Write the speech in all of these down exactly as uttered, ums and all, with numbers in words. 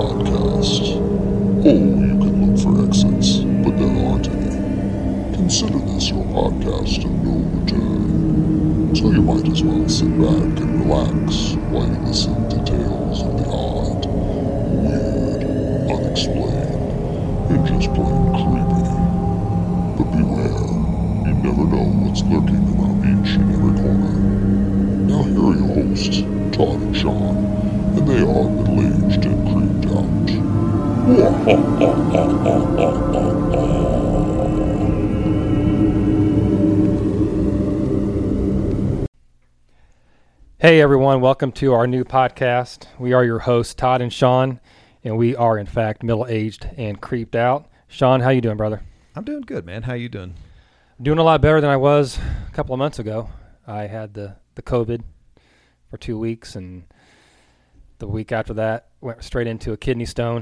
podcast. Oh, you can look for exits, but there aren't any. Consider this your podcast of no return. So you might as well sit back and relax while you listen to tales of the odd, weird, unexplained, and just plain creepy. But beware, you never know what's lurking around each and every corner. Now here are your hosts, Todd and Sean, and they are middle-aged and creeped out. Hey everyone, welcome to our new podcast. We are your hosts, Todd and Sean, and we are in fact middle-aged and creeped out. Sean, how you doing, brother? I'm doing good, man. How you doing? Doing a lot better than I was a couple of months ago. I had the, the COVID for two weeks, and the week after that went straight into a kidney stone.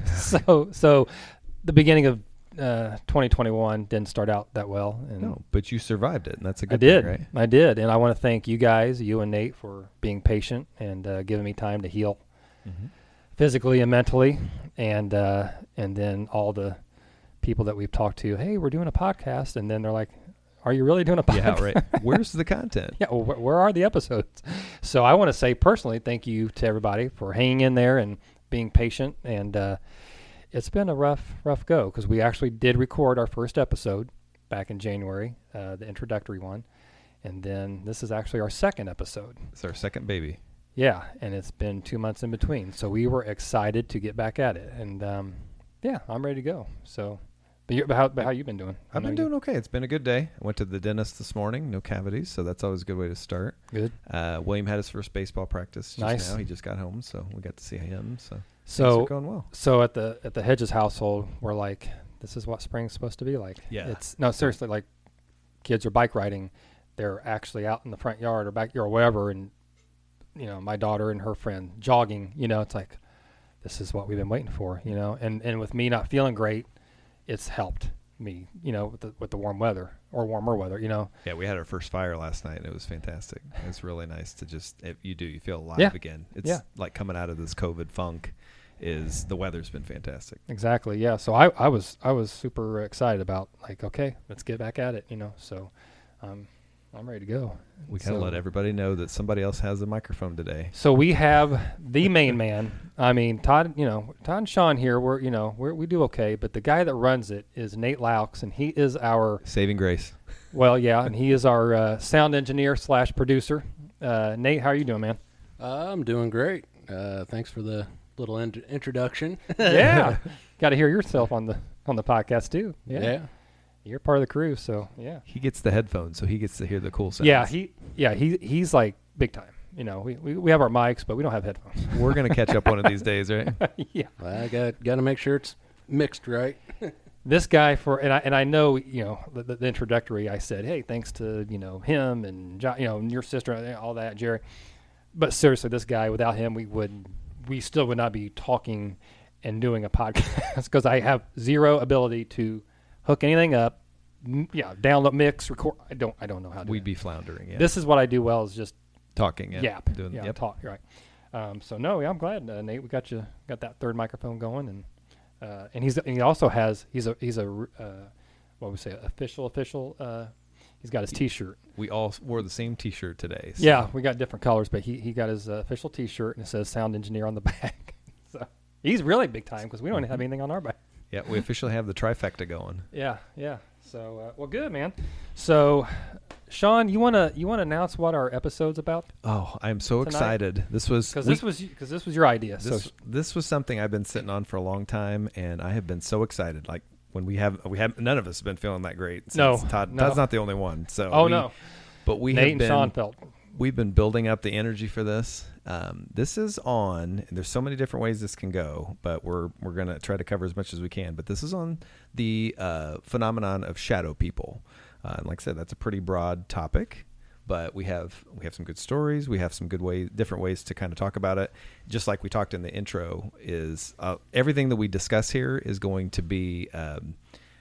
so so the beginning of uh, twenty twenty-one didn't start out that well. And no, but you survived it, and that's a good I did. thing, right? I did, and I want to thank you guys, you and Nate, for being patient and uh, giving me time to heal Mm-hmm. physically and mentally, and uh, and then all the people that we've talked to. Hey, we're doing a podcast, and then they're like, "Are you really doing a podcast?" Yeah, right. Where's the content? Yeah, well, wh- where are the episodes? So I want to say personally, thank you to everybody for hanging in there and being patient. And uh, it's been a rough, rough go because we actually did record our first episode back in January, uh, the introductory one, and then this is actually our second episode. It's our second baby. Yeah, and it's been two months in between, so we were excited to get back at it, and um, yeah, I'm ready to go. So, but, you, but how, but how you been doing? I I've been know doing okay. It's been a good day. I went to the dentist this morning. No cavities, so that's always a good way to start. you Good. Uh, William had his first baseball practice just Nice. now. He just got home, so we got to see him. So, things So, are going well. so at the at the Hedges household, we're like, this is what spring's supposed to be like. Yeah. It's no seriously, like kids are bike riding. They're actually out in the front yard or backyard or wherever, and you know, my daughter and her friend jogging. You know, it's like this is what we've been waiting for. You know, and and with me not feeling great, it's helped me. You know, with the with the warm weather or warmer weather. You know. Yeah, we had our first fire last night, and it was fantastic. It's really nice to just, if you do, you feel alive Yeah. again. It's Yeah. like coming out of this COVID funk. Is the weather's been fantastic. Exactly. Yeah. So I, I was I was super excited about like okay, let's get back at it. You know. So, um, I'm ready to go. We kind of So- let everybody know that somebody else has a microphone today. So we have the main man. I mean, Todd, you know, Todd and Sean here, we're, you know, we're, we do okay, but the guy that runs it is Nate Laux, and he is our, Saving grace. well, yeah, and he is our uh, sound engineer slash producer. Uh, Nate, how are you doing, man? Uh, I'm doing great. Uh, thanks for the little in- introduction. Yeah. Got to hear yourself on the on the podcast, too. Yeah. yeah. You're part of the crew, so, yeah. He gets the headphones, so he gets to hear the cool sounds. Yeah, he, yeah, he, he's like big time. You know, we, we, we have our mics, but we don't have headphones. We're going to catch up one of these days, right? Yeah. Well, I got got to make sure it's mixed right. This guy for and I and I know you know the, the, the introductory. I said, hey, thanks to you know him and John, you know and your sister, all that, Jerry. But seriously, this guy, without him, we would we still would not be talking and doing a podcast because I have zero ability to hook anything up. M- Yeah, download, mix, record. I don't I don't know how to. We'd do be floundering. Yeah. This is what I do well is just talking. Yeah. yap. Doing, yeah, yep. talk. Right. Um, so no, yeah, I'm glad, uh, Nate. We got you got that third microphone going, and uh, and he's and he also has he's a he's a uh, what would we say official official. Uh, he's got his T-shirt. We all wore the same T-shirt today. So. Yeah, we got different colors, but he he got his uh, official T-shirt and it says sound engineer on the back. So he's really big time because we don't have anything on our back. Yeah, we officially have the trifecta going. Yeah, yeah. So uh, well, good man. So. Sean, you wanna you wanna announce what our episode's about? Oh, I'm so Tonight? excited. This was Because we- this was because this was your idea. this, so this was something I've been sitting on for a long time, and I have been so excited. Like when we have we have none of us have been feeling that great. Since No, Todd. no. Todd's not the only one. So oh we- no, but we Nate have and been Sean felt. we've been building up the energy for this. Um, this is on, and there's so many different ways this can go, but we're we're gonna try to cover as much as we can. But this is on the uh, phenomenon of shadow people, uh, and like I said, that's a pretty broad topic. But we have we have some good stories. We have some good ways, different ways to kind of talk about it. Just like we talked in the intro, is uh, everything that we discuss here is going to be. Um,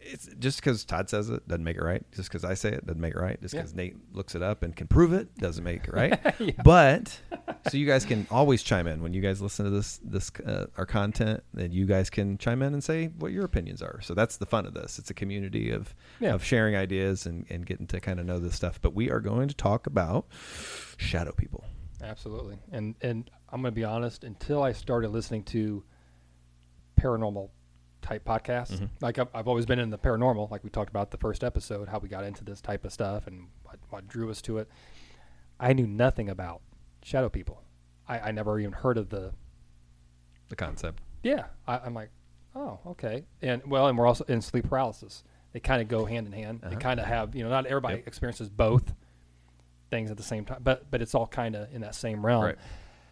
it's just because Todd says it doesn't make it right. Just because I say it doesn't make it right. Just Yeah. because Nate looks it up and can prove it doesn't make it right. Yeah. But so you guys can always chime in when you guys listen to this this uh, our content. Then you guys can chime in and say what your opinions are. So that's the fun of this. It's a community of Yeah. of sharing ideas and, and getting to kind of know this stuff. But we are going to talk about shadow people. Absolutely. And and I'm going to be honest, until I started listening to paranormal type podcasts, Mhm. like I've, I've always been in the paranormal, like we talked about the first episode, how we got into this type of stuff and what, what drew us to it. I knew nothing about shadow people. I, I never even heard of the, The concept. yeah, I, I'm like, oh, okay. And well, and we're also in sleep paralysis. They kind of go hand in hand. Uh-huh. They kind of have, you know, not everybody Yep. experiences both things at the same time, but but it's all kind of in that same realm. Right.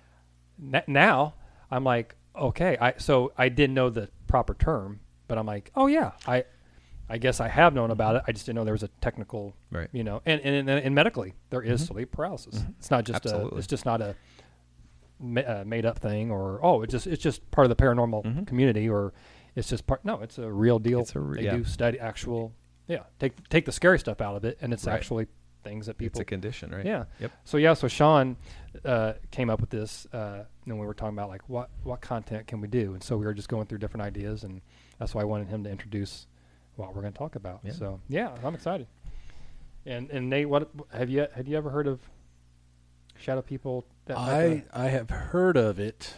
N- now I'm like, okay, I so I didn't know the proper term, but I'm like, oh yeah, I I guess I have known about it. I just didn't know there was a technical, Right. you know, and and, and, and medically there is Mhm. sleep paralysis. Mhm. It's not just a, Absolutely. it's just not a ma- uh, made up thing or oh, it just it's just part of the paranormal Mhm. community or it's just part. No, it's a real deal. It's a re- they yeah. do study actual, yeah. Take take the scary stuff out of it, and it's Right. actually things that It's people a condition, right? yeah. Yep. So yeah, so Sean uh, came up with this. Uh, and we were talking about like what what content can we do, and so we were just going through different ideas, and that's why I wanted him to introduce what we're going to talk about. Yeah. So yeah, I'm excited. And and Nate, what have you have you ever heard of shadow people? That type I of- I have heard of it.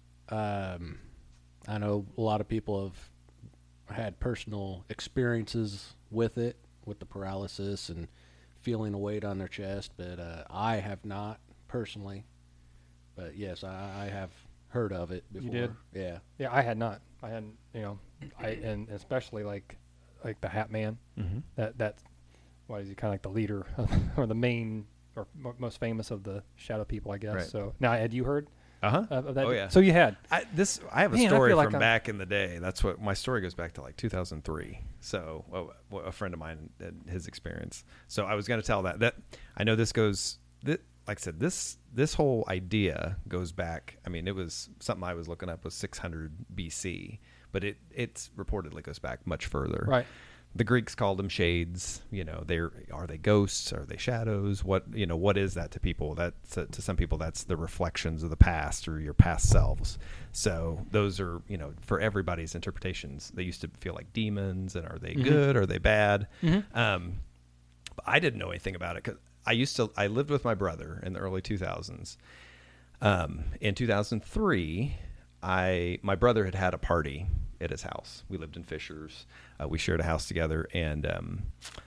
Um, I know a lot of people have had personal experiences with it, with the paralysis and feeling a weight on their chest, but uh, I have not personally. But yes, I, I have heard of it before. did? Yeah. yeah, I had not. I hadn't. You know, I and especially like like the Hat Man. Mm-hmm. That that what is he kind of like the leader of, or the main or mo- most famous of the shadow people, I guess. Right. So now, had you heard Uh huh. of, of that? Oh, yeah. So you had. I, this I have a Man, I story feel like from I'm- back in the day. That's what my story goes back to, like two thousand three. So a, a friend of mine, uh, his experience. So I was going to tell that. That I know this goes. That, like I said, this this whole idea goes back. I mean, it was something I was looking up was six hundred B C, but it it's reportedly goes back much further. Right. The Greeks called them shades. You know, they are they ghosts? Are they shadows? What you know? What is that to people? That to, to some people, that's the reflections of the past or your past selves. So those are, you know, for everybody's interpretations. They used to feel like demons, and are they Mhm. good? Are they bad? Mhm. Um, but I didn't know anything about it because I used to. I lived with my brother in the early two thousands. Um, in two thousand three, I my brother had had a party at his house. We lived in Fishers. Uh, we shared a house together, and um,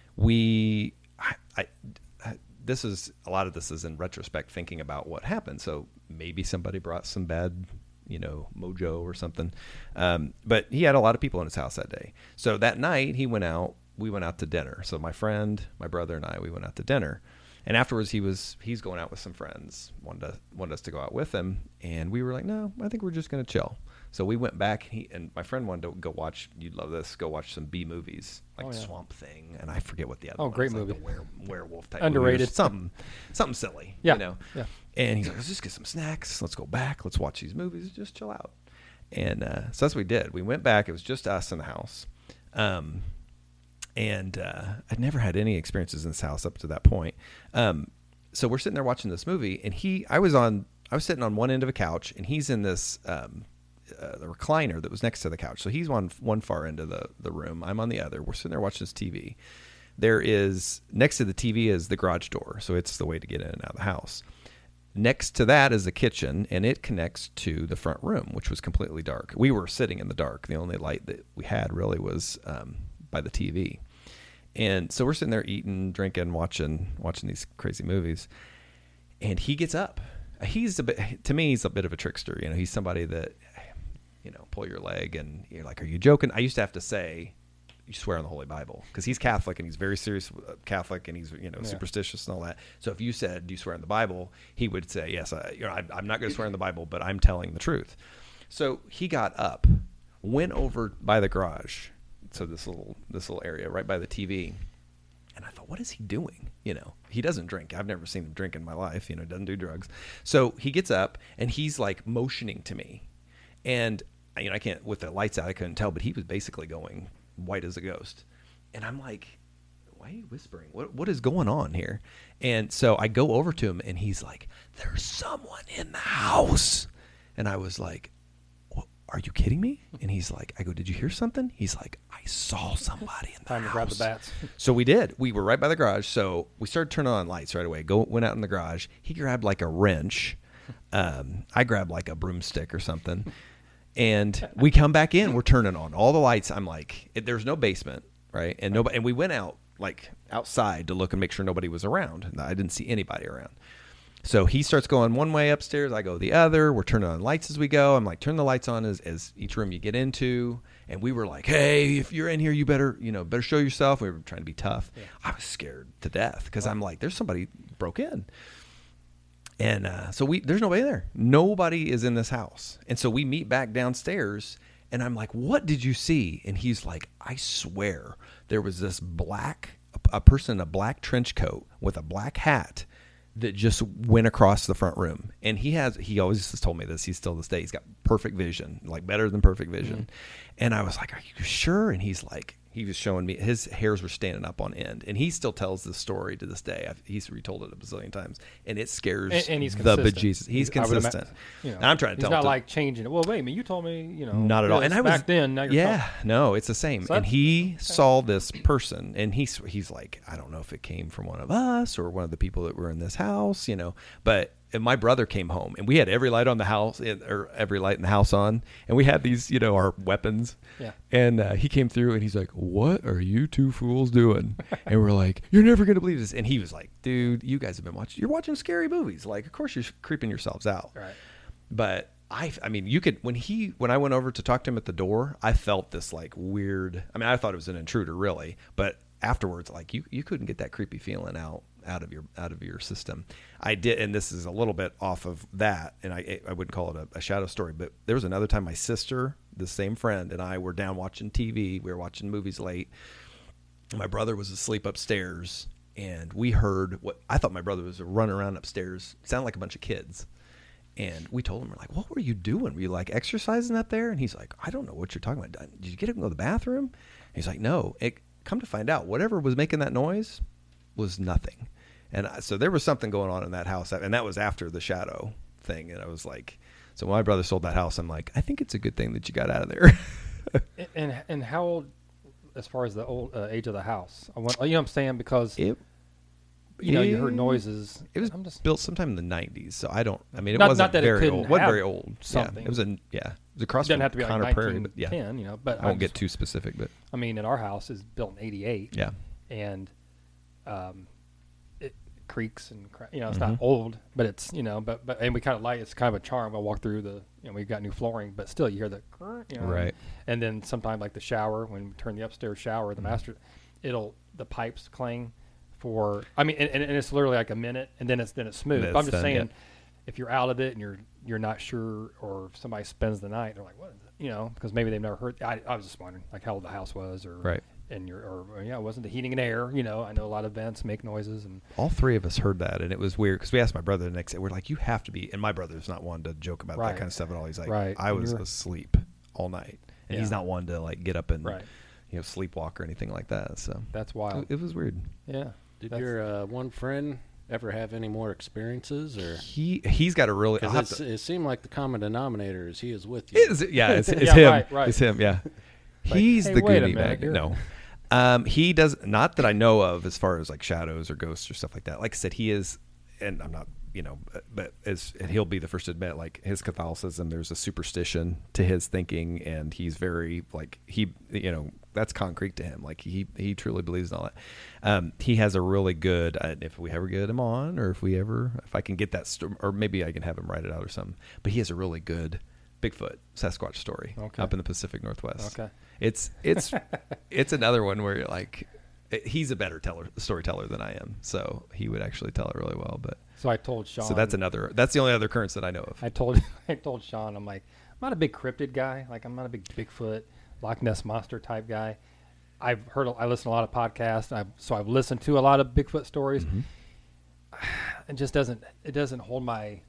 we. I, I, I- this is a lot of this is in retrospect, thinking about what happened. So maybe somebody brought some bad, you know, mojo or something. Um, but he had a lot of people in his house that day. So that night he went out. We went out to dinner. So my friend, my brother, and I, we went out to dinner. And afterwards, he was he's going out with some friends. Wanted us, wanted us to go out with him, and we were like, no, I think we're just going to chill. So we went back, and, he, and my friend wanted to go watch. You'd love this. Go watch some B movies, like Oh, yeah. Swamp Thing, and I forget what the other. Oh, one great is, like movie. the were, werewolf type. Underrated. movie or something, something silly. Yeah. you know. Yeah. And he's like, let's just get some snacks. Let's go back. Let's watch these movies. Just chill out. And uh, so that's what we did. We went back. It was just us in the house. Um, and uh, I'd never had any experiences in this house up to that point. Um, so we're sitting there watching this movie, and he, I was on, I was sitting on one end of a couch, and he's in this um, uh, the recliner that was next to the couch. So he's on one far end of the the room. I'm on the other. We're sitting there watching this T V. There is next to the T V is the garage door, so it's the way to get in and out of the house. Next to that is the kitchen, and it connects to the front room, which was completely dark. We were sitting in the dark. The only light that we had really was um, by the T V. And so we're sitting there eating, drinking, watching, watching these crazy movies. And he gets up. He's a bit, to me, he's a bit of a trickster. You know, he's somebody that, you know, pull your leg and you're like, are you joking? I used to have to say, you swear on the Holy Bible, because he's Catholic and he's very serious Catholic, and he's, you know, Yeah. superstitious and all that. So if you said, do you swear on the Bible? He would say, yes, I, you know, I, I'm not going to swear on the Bible, but I'm telling the truth. So he got up, went over by the garage. So this little, this little area right by the T V. And I thought, what is he doing? You know, he doesn't drink. I've never seen him drink in my life. You know, doesn't do drugs. So he gets up and he's like motioning to me. And, you know, I can't, with the lights out, I couldn't tell, but he was basically going white as a ghost. and I'm like, why are you whispering? What what is going on here? And so I go over to him, and he's like, there's someone in the house. And I was like, are you kidding me? And he's like, I go, did you hear something? He's like, I saw somebody in the Time house. to grab the bats. So we did. We were right by the garage. So we started turning on lights right away. Go went out in the garage. He grabbed like a wrench. Um, I grabbed like a broomstick or something. And we come back in. We're turning on all the lights. I'm like, it, there's no basement, right? And nobody. And we went out like outside to look and make sure nobody was around. And I didn't see anybody around. So he starts going one way upstairs. I go the other. We're turning on lights as we go. I'm like, turn the lights on as, as each room you get into. And we were like, hey, if you're in here, you better, you know, better show yourself. We were trying to be tough. Yeah. I was scared to death because I'm like, there's somebody broke in. And uh, so we, there's nobody there. Nobody is in this house. And so we meet back downstairs. And I'm like, what did you see? And he's like, I swear there was this black, a person in a black trench coat with a black hat that just went across the front room. And he has, he always has told me this. He's still this day. He's got perfect vision, like better than perfect vision. Mm-hmm. And I was like, are you sure? And he's like, he was showing me, his hairs were standing up on end. And he still tells this story to this day. I've, he's retold it a bazillion times. And it scares and, and he's the consistent. bejesus. He's, he's consistent. Ima- you know, and I'm trying to he's tell not him. He's not like changing it. Well, wait a minute. You told me, you know. Not at all. And I was, back then, now you're yeah, talking. no, it's the same. So and that's- he saw this person, and he's he's like, I don't know if it came from one of us or one of the people that were in this house, you know. But and my brother came home, and we had every light on the house, or every light in the house on, and we had these, you know, our weapons. Yeah. And uh, he came through, and he's like, "What are you two fools doing?" And we're like, "You're never gonna believe this." And he was like, "Dude, you guys have been watching. You're watching scary movies. Like, of course you're creeping yourselves out." Right. But I, I mean, you could, when he, when I went over to talk to him at the door, I felt this like weird, I mean, I thought it was an intruder really, but afterwards, like you, you couldn't get that creepy feeling out, out of your, out of your system. I did. And this is a little bit off of that. And I, I wouldn't call it a, a shadow story, but there was another time my sister, the same friend, and I were down watching T V. We were watching movies late. My brother was asleep upstairs, and we heard what I thought my brother was running around upstairs. It sounded like a bunch of kids. And we told him, we're like, what were you doing? Were you like exercising up there? And he's like, I don't know what you're talking about. Did you get up and go to the bathroom? And he's like, no. It, come to find out, whatever was making that noise was nothing. And I, so there was something going on in that house. And that was after the shadow thing. And I was like, so when my brother sold that house, I'm like, I think it's a good thing that you got out of there. and and how old, as far as the old uh, age of the house? I want, you know what I'm saying? Because it, you know, you it- heard noises. It was I'm just, built sometime in the nineties, so I don't. I mean, it Not- wasn't not that it very couldn't old. wasn't have very old. something. Yeah, it was a yeah. It was across it doesn't from have to be like Conner Prairie, but yeah, nineteen ten, you know. But I won't I'm get just- too specific, but I mean, in our house is built in eighty-eight. yeah, And um, it creaks and cra- you know it's Mhm. not old, but it's you know, but but and we kind of like it's kind of a charm. I walk through the you know we've got new flooring, but still you hear the you know, right. And then sometimes like the shower when we turn the upstairs shower, the Mhm. master, it'll the pipes clang for. I mean, and, and it's literally like a minute, and then it's then it's smooth. Then But I'm it's just done, saying, yeah. if you're out of it and you're you're not sure, or if somebody spends the night, they're like, what? Is it? You know, because maybe they've never heard. I, I was just wondering like how old the house was, or Right. and your or, or yeah, it wasn't the heating and air. You know, I know a lot of vents make noises, and All three of us heard that, and it was weird because we asked my brother the next day. We're like, "You have to be," and my brother's not one to joke about Right. that kind of stuff at all. He's like, Right. "I was You're- asleep all night," and he's Yeah. not one to like get up and right. you know sleepwalk or anything like that. So That's it, wild. it was weird. Yeah. Did That's- your uh, one friend ever have any more experiences, or He he's got a really. I'll have because to- it seemed like the common denominator is he is with you. Is it? Yeah, it's, it's Yeah, him. right, right. It's him. Yeah, Like, he's hey, the wait a goodie minute, bag. you're- No, um, he does not that I know of as far as like shadows or ghosts or stuff like that. Like I said, he is, and I'm not, you know, but, but as and he'll be the first to admit, like his Catholicism, there's a superstition to his thinking, and he's very like he, you know, that's concrete to him. Like he he truly believes in all that. Um, he has a really good. Uh, if we ever get him on, or if we ever, if I can get that, sto- or maybe I can have him write it out or something. But he has a really good Bigfoot Sasquatch story Okay. up in the Pacific Northwest. Okay. It's it's it's another one where you're like, it- he's a better teller storyteller than I am, so he would actually tell it really well. But So I told Sean. so that's another. That's the only other occurrence that I know of. I told I told Sean, I'm like, I'm not a big cryptid guy. Like I'm not a big Bigfoot, Loch Ness monster type guy. I've heard, I listen to a lot of podcasts, and I've, so I've listened to a lot of Bigfoot stories. Mhm. It just doesn't, it doesn't hold my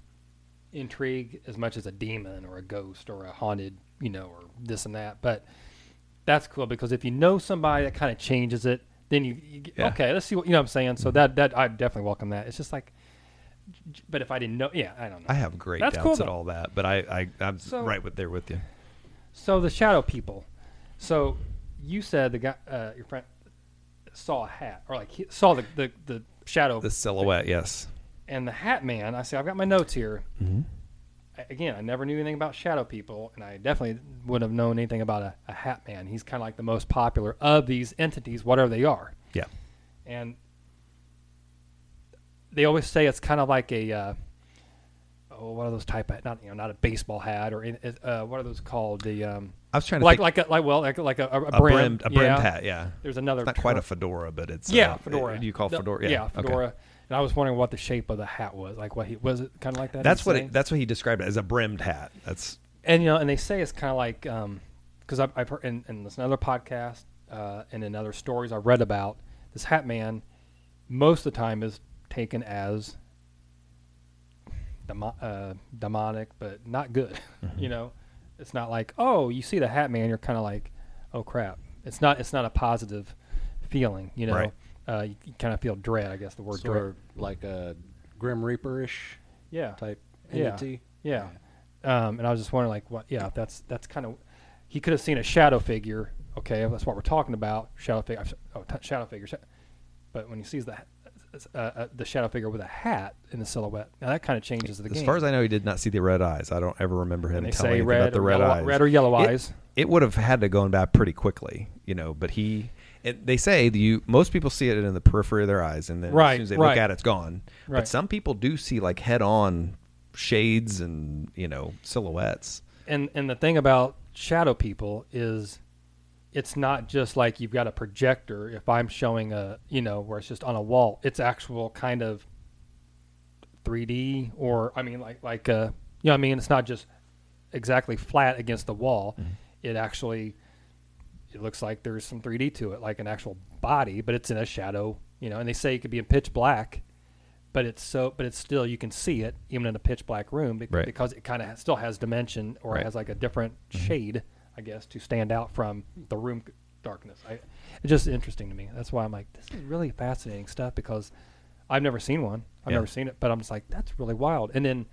intrigue as much as a demon or a ghost or a haunted, you know, or this and that. But that's cool because if you know somebody that kind of changes it, then you, you get, Yeah. okay, let's see what you know what I'm saying. So that that I definitely welcome that. It's just like, but if I didn't know, yeah, I don't know. I have great That's doubts cool, at though. all that, but I, I I'm So- right with there with you. So the shadow people. So you said the guy, uh, your friend, saw a hat or like he saw the the, the shadow The silhouette, yes. and the hat man. I say I've got my notes here. Mm-hmm. I- Again, I never knew anything about shadow people, and I definitely wouldn't have known anything about a, a hat man. He's kind of like the most popular of these entities, whatever they are. Yeah. And they always say it's kind of like a uh, oh, what are those type of not you know not a baseball hat or in- uh, what are those called the um, I was trying to like think like a like well like like a, a, a, a brim, brimmed a brimmed yeah. hat, yeah. There's another It's not quite a term. fedora, but it's yeah uh, fedora. Do you call The- fedora? Yeah, Yeah, okay. fedora. And I was wondering what the shape of the hat was. Like what he was it kind of like that. That's he's what saying? it, that's what he described it as, a brimmed hat. That's And you know, and they say it's kind of like because I've, I've heard in, in this another podcast uh, and in other stories I've read about this hat man. Most of the time is taken as demo, uh, demonic, but not good. Mm-hmm. You know, it's not like oh, you see the hat man, you're kind of like oh crap. It's not. It's not a positive feeling. You know, Right. uh, you, you kind of feel dread. I guess the word Sort dread. of like a Grim Reaper-ish Yeah. type Yeah. entity. Yeah. Um, and I was just wondering, like, what? Yeah, that's that's kind of. He could have seen a shadow figure. Okay, that's what we're talking about. Shadow figure. Oh, t- shadow figure. Sha- But when he sees the uh, uh, the shadow figure with a hat in the silhouette, now that kind of changes the as game. far as I know, he did not see the red eyes. I don't ever remember him and they telling say anything red about the or red yellow, eyes. red or yellow It- eyes. It would have had to go back pretty quickly, you know. But he, it, they say that you most people see it in the periphery of their eyes, and then Right, as soon as they right. look at it, it's gone. Right. But some people do see like head-on shades and you know silhouettes. And and the thing about shadow people is, it's not just like you've got a projector. If I'm showing a, you know, where it's just on a wall, it's actual kind of three D, or I mean, like like uh, you know, what I mean, it's not just exactly flat against the wall. Mm-hmm. It actually, it looks like there's some three D to it, like an actual body, but it's in a shadow. You know, and they say it could be in pitch black, but it's so, but it's still you can see it even in a pitch black room because, Right. because it kind of still has dimension, or Right. it has like a different Mm-hmm. shade, I guess, to stand out from the room darkness. I, it's just interesting to me. That's why I'm like, this is really fascinating stuff because I've never seen one. I've Yeah. never seen it, but I'm just like, that's really wild. And then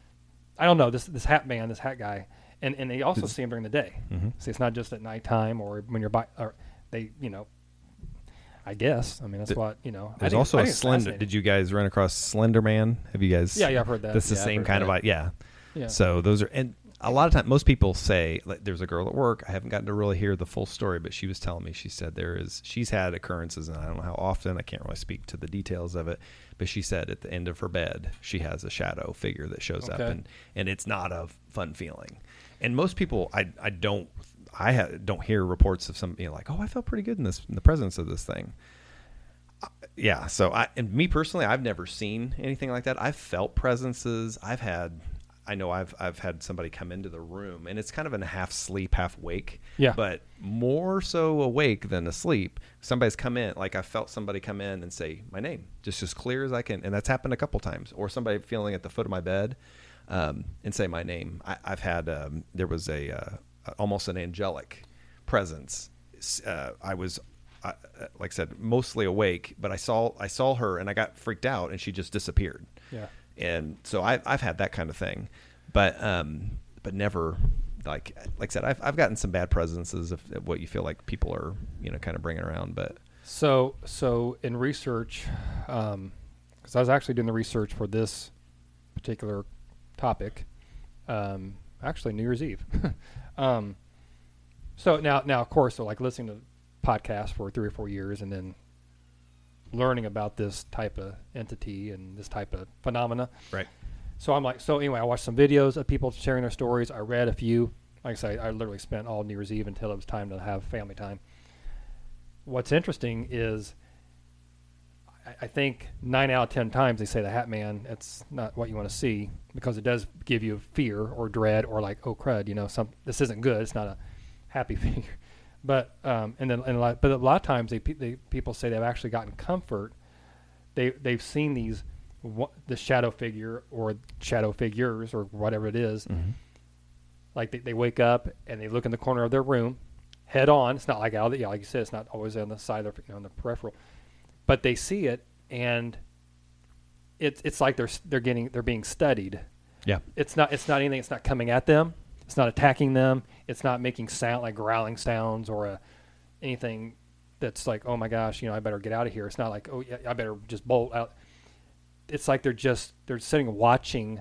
I don't know this this hat man, this hat guy, and and they also see him during the day. Mm-hmm. See, it's not just at nighttime or when you're by, or they, you know. I guess. I mean, that's Th- what you know. I There's think- also I a think it's Slender. fascinating. Did you guys run across Slender Man? Have you guys? Yeah, yeah, I've heard that. That's the Yeah, I've same heard kind of that. like yeah. Yeah. So those are, and a lot of times, most people say, like, there's a girl at work. I haven't gotten to really hear the full story, but she was telling me, she said there is, she's had occurrences, and I don't know how often. I can't really speak to the details of it, but she said at the end of her bed, she has a shadow figure that shows up, Okay. and, and it's not a fun feeling. And most people, I, I don't, I ha- don't hear reports of some, you know, like, oh, I felt pretty good in this, in the presence of this thing. Yeah, so I and me personally, I've never seen anything like that. I've felt presences. I've had, I know I've I've had somebody come into the room, and it's kind of in a half sleep, half wake. Yeah. But more so awake than asleep. Somebody's come in, like I felt somebody come in and say my name, just as clear as I can, and that's happened a couple times. Or somebody feeling at the foot of my bed, um, and say my name. I, I've had um, there was a uh, almost an angelic presence. Uh, I was. I, like I said, mostly awake, but I saw I saw her and I got freaked out, and she just disappeared. Yeah. And so I've I've had that kind of thing, but um, but never like like I said, I've I've gotten some bad presences of, of what you feel like people are you know kind of bringing around, but So, so in research, um, because I was actually doing the research for this particular topic, um, actually New Year's Eve. um, so now, now of course, so like listening to podcasts for three or four years, and then learning about this type of entity and this type of phenomena. right. So I'm like, so anyway, I watched some videos of people sharing their stories. I read a few. Like I say, I literally spent all New Year's Eve until it was time to have family time. What's interesting is I, I think nine out of ten times they say the Hat Man, it's not what you want to see, because it does give you fear or dread or like, oh crud, you know, some this isn't good. It's not a happy figure. But um, and then and a lot, but a lot of times they, pe- they people say they've actually gotten comfort. They they've seen these wha- the shadow figure or shadow figures or whatever it is. Mm-hmm. Like they, they wake up and they look in the corner of their room, head on. It's not like out of the, yeah, like you said, it's not always on the side of, you know, on the peripheral, but they see it, and it's it's like they're they're getting they're being studied. Yeah. It's not it's not anything. It's not coming at them. It's not attacking them. It's not making sound like growling sounds or a, anything that's like, oh my gosh, you know, I better get out of here. It's not like, oh yeah, I better just bolt out. It's like they're just they're sitting watching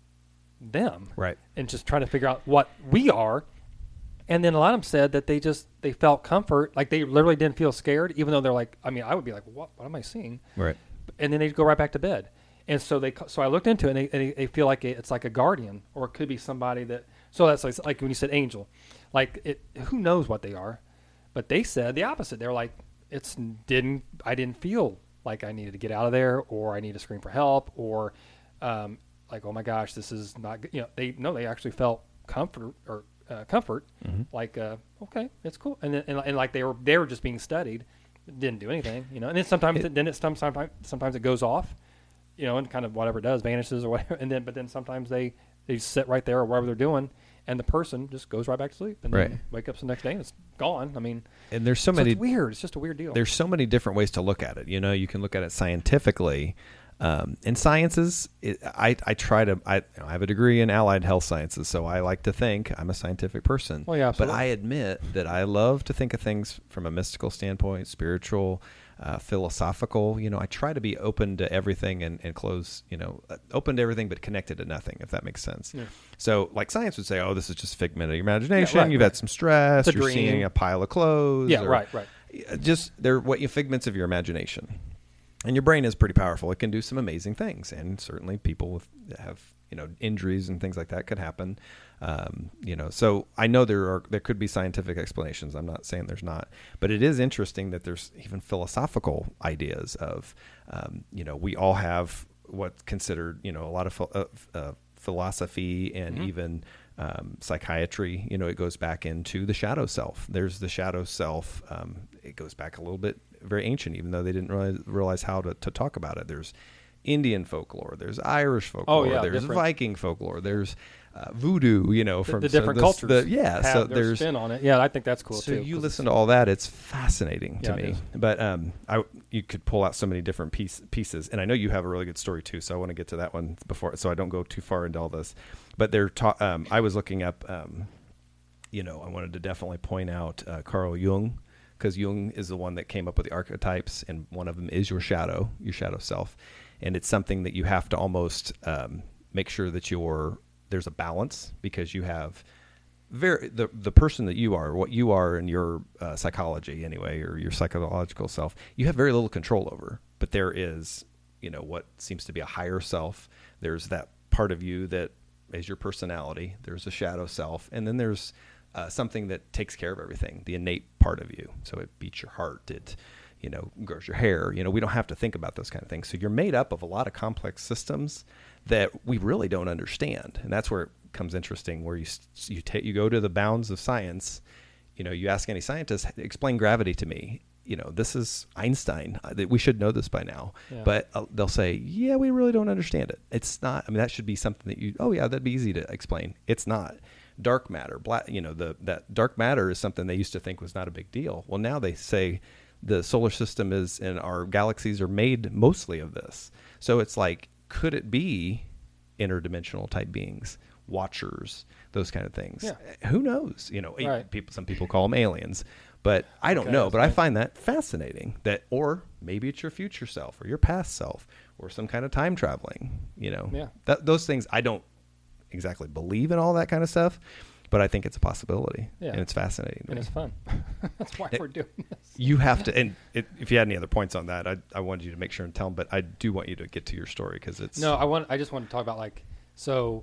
them, Right. and just trying to figure out what we are. And then a lot of them said that they just they felt comfort, like they literally didn't feel scared, even though they're like, I mean, I would be like, what what am I seeing? Right. And then they go right back to bed. And so they so I looked into it, and they, and they feel like it's like a guardian, or it could be somebody that. So that's like, like when you said angel, like it. Who knows what they are? But they said the opposite. They're like, it's didn't I didn't feel like I needed to get out of there, or I need to scream for help, or um, like, oh my gosh, this is not good. You know, they no, they actually felt comfort or uh, comfort, Mm-hmm. like uh, okay, it's cool, and then and, and like they were they were just being studied, didn't do anything, you know. And then sometimes it, then it sometimes sometimes it goes off, you know, and kind of whatever it does vanishes or whatever, and then but then sometimes they they sit right there or whatever they're doing, and the person just goes right back to sleep, and Right. then wake up the next day and it's gone. I mean, And there's so so many it's weird. It's just a weird deal. there's so many different ways to look at it. You know, you can look at it scientifically. Um, in sciences, it, I, I try to, I, you know, I have a degree in allied health sciences, so I like to think I'm a scientific person. Well, yeah, but absolutely. I admit that I love to think of things from a mystical standpoint, spiritual, uh, philosophical. You know, I try to be open to everything and, and close, you know, uh, open to everything but connected to nothing, if that makes sense. Yeah. So, like science would say, oh, this is just figment of your imagination. Yeah, right, You've right. had some stress. It's a You're dream. seeing a pile of clothes. Yeah, or- right, right. Just they're what you figments of your imagination. And your brain is pretty powerful. It can do some amazing things, and certainly people with have you know injuries and things like that could happen. Um, you know, so I know there are there could be scientific explanations. I'm not saying there's not, but it is interesting that there's even philosophical ideas of um, you know we all have what's considered you know a lot of ph- uh, uh, philosophy and Mhm. even um, psychiatry. You know, it goes back into the shadow self. There's the shadow self. Um, it goes back a little bit very ancient, even though they didn't realize, realize how to, to talk about it. There's Indian folklore, there's Irish folklore, Oh, yeah, there's different. Viking folklore, there's uh, voodoo, you know, The, from the so different this- cultures. the- yeah, have so their there's spin on it. Yeah, I think that's cool so too. you 'cause listen to all that, it's fascinating to Yeah, it me. is. But um, I you could pull out so many different piece, pieces, and I know you have a really good story too. So I want to get to that one before, so I don't go too far into all this. But they're ta- um, I was looking up, um, you know, I wanted to definitely point out uh, Carl Jung, because Jung is the one that came up with the archetypes, and one of them is your shadow, your shadow self, and it's something that you have to almost um, make sure that you're there's a balance, because you have very the the person that you are, what you are in your uh, psychology anyway, or your psychological self, you have very little control over. But there is, you know, what seems to be a higher self. There's that part of you that is your personality. There's a shadow self, and then there's uh, something that takes care of everything, the innate part of you. So it beats your heart. It, you know, grows your hair. You know, we don't have to think about those kind of things. So you're made up of a lot of complex systems that we really don't understand, and that's where it becomes interesting. Where you you take you go to the bounds of science. You know, you ask any scientist, explain gravity to me. You know, this is Einstein. We should know this by now. Yeah. But uh, they'll say, yeah, we really don't understand it. It's not. I mean, that should be something that you. Oh yeah, that'd be easy to explain. It's not. Dark matter, black. You know, the that dark matter is something they used to think was not a big deal. Well, now they say the solar system is and our galaxies are made mostly of this. So it's like, could it be interdimensional type beings, watchers, those kind of things? Yeah. Who knows? You know, Right. people. Some people call them aliens, but I don't Okay, know. that's But I right. find that fascinating. That, or maybe it's your future self or your past self or some kind of time traveling. You know, Yeah. that, those things. I don't exactly believe in all that kind of stuff, but I think it's a possibility, Yeah. and it's fascinating to and me. it's fun. That's why It- we're doing this. You have to, and it, if you had any other points on that, I, I wanted you to make sure and tell them, but I do want you to get to your story because it's No, I want. I just want to talk about like so.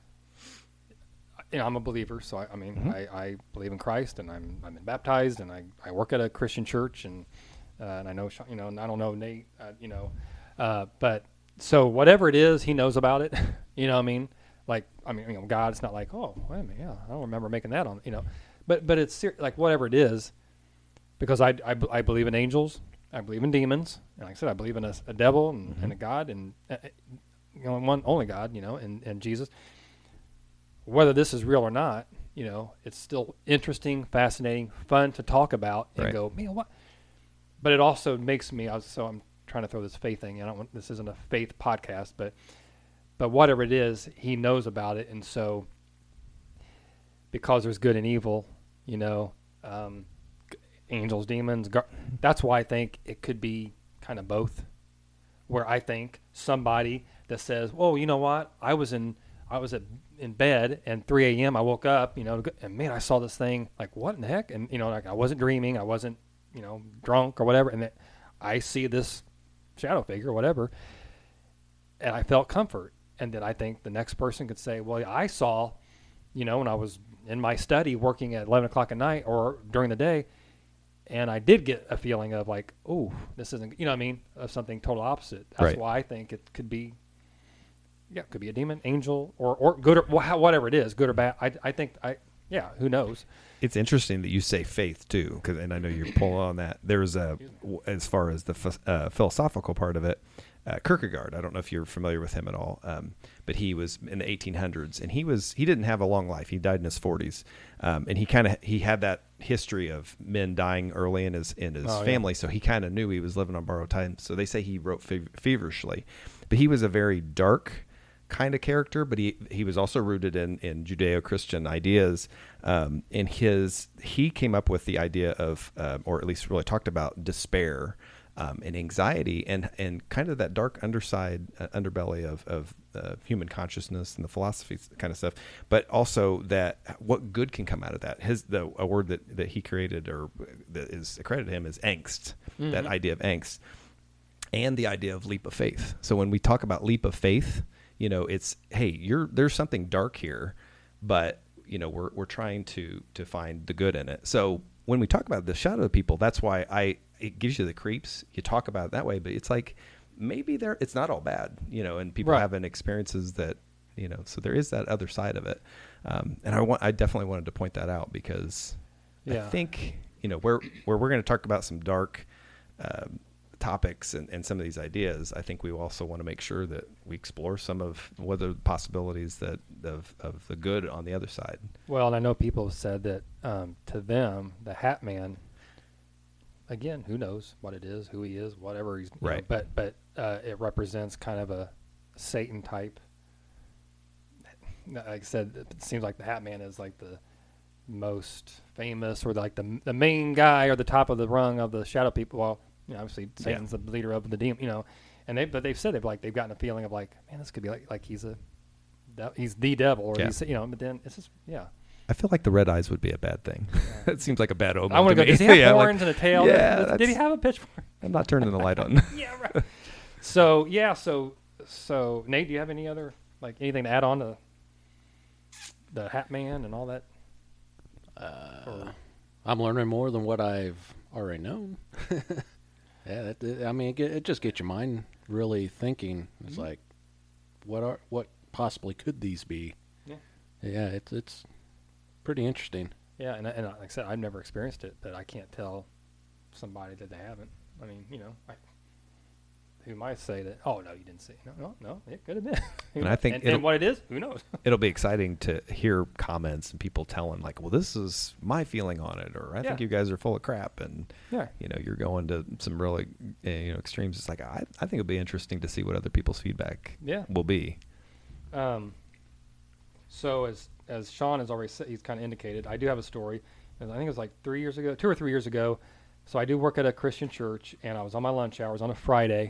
You know, I'm a believer, so I, I mean, Mhm. I, I believe in Christ, and I'm I'm baptized, and I, I work at a Christian church, and uh, and I know Sean- you know, and I don't know Nate, uh, you know, uh, but so whatever it is, he knows about it. You know what I mean? Like, I mean, you know, God, it's not like, oh, wait a minute, yeah, I don't remember making that on, you know, but but it's ser- like whatever it is, because I, I, b- I believe in angels, I believe in demons, and like I said, I believe in a, a devil and, Mhm. and a God, and uh, you know, one only God, you know, and, and Jesus. Whether this is real or not, you know, it's still interesting, fascinating, fun to talk about and Right. go, man, what? But it also makes me, I was, so I'm trying to throw this faith thing. I don't want, this isn't a faith podcast, but, but whatever it is, he knows about it. And so because there's good and evil, you know, um, angels, demons, gar- that's why I think it could be kind of both, where I think somebody that says, "Oh, you know what? I was in, I was at, in bed, and three a.m. I woke up, you know, and man, I saw this thing. Like, what in the heck? And you know, like I wasn't dreaming, I wasn't, you know, drunk or whatever, and it, I see this shadow figure, or whatever, and I felt comfort. And then I think the next person could say, "Well, I saw, you know, when I was in my study working at eleven o'clock at night or during the day." And I did get a feeling of like, oh, this isn't, you know what I mean, of something total opposite. That's Right. why I think it could be, yeah, it could be a demon, angel, or, or good, or wha- whatever it is, good or bad. I, I think, I yeah, who knows? It's interesting that you say faith too, 'cause, and I know you're pulling on that. There's a, as far as the ph- uh, philosophical part of it, uh, Kierkegaard. I don't know if you're familiar with him at all, um, but he was in the eighteen hundreds, and he was he didn't have a long life. He died in his forties, um, and he kind of he had that history of men dying early in his in his Oh, yeah. family, so he kind of knew he was living on borrowed time. So they say he wrote fev- feverishly, but he was a very dark kind of character, but he he was also rooted in in Judeo-Christian ideas. Um, and his he came up with the idea of, uh, or at least really talked about despair, um, and anxiety, and and kind of that dark underside uh, underbelly of of uh, human consciousness and the philosophy kind of stuff. But also that what good can come out of that. His the a word that that he created or that is accredited to him is angst. Mm-hmm. That idea of angst, and the idea of leap of faith. So when we talk about leap of faith, you know, it's, hey, you're there's something dark here, but you know, we're we're trying to to find the good in it. So when we talk about the shadow people, that's why I it gives you the creeps. You talk about it that way, but it's like maybe there it's not all bad, you know, and people Right. having experiences that, you know, so there is that other side of it. Um, and I want I definitely wanted to point that out because Yeah. I think, you know, where where we're going to talk about some dark um, topics and, and some of these ideas, I think we also want to make sure that we explore some of what are the possibilities that of, of the good on the other side. Well, and I know people have said that um, to them, the Hat Man, again, who knows what it is, who he is, whatever he's, you know, Right. but but uh, it represents kind of a Satan type. Like I said, it seems like the Hat Man is like the most famous or like the the main guy or the top of the rung of the shadow people. Well, you know, obviously Satan's the leader of the demon, you know, and they but they've said they've like they've gotten a feeling of like, man, this could be like like he's a de- he's the devil or Yeah. he's, you know, but then it's just yeah. I feel like the red eyes would be a bad thing. It seems like a bad omen. I want to go. me. Does he have Yeah, like, horns and a tail? yeah, Did- did he that's- have a pitchfork? I'm not turning the light on. Yeah, right. So yeah, so so Nate, do you have any other like anything to add on to the Hat Man and all that? Uh, I'm learning more than what I've already known. yeah, that, I mean, it, get, it just gets your mind really thinking. It's Mm-hmm. like, what are what possibly could these be? Yeah. Yeah, it's it's pretty interesting. Yeah, and and like I said, I've never experienced it, but I can't tell somebody that they haven't. I mean, you know, I, who might say that? Oh no, you didn't see. No, no, no, it could have been. Who And I knows? think and, it'll- and what it is, who knows? It'll be exciting to hear comments and people telling like, well, this is my feeling on it, or I think Yeah. you guys are full of crap, and Yeah. you know, you're going to some really uh, you know extremes. It's like I, I think it'll be interesting to see what other people's feedback Yeah. will be. Um, so as as Sean has already said, he's kind of indicated, I do have a story. And I think it was like three years ago, two or three years ago. So I do work at a Christian church, and I was on my lunch hours on a Friday,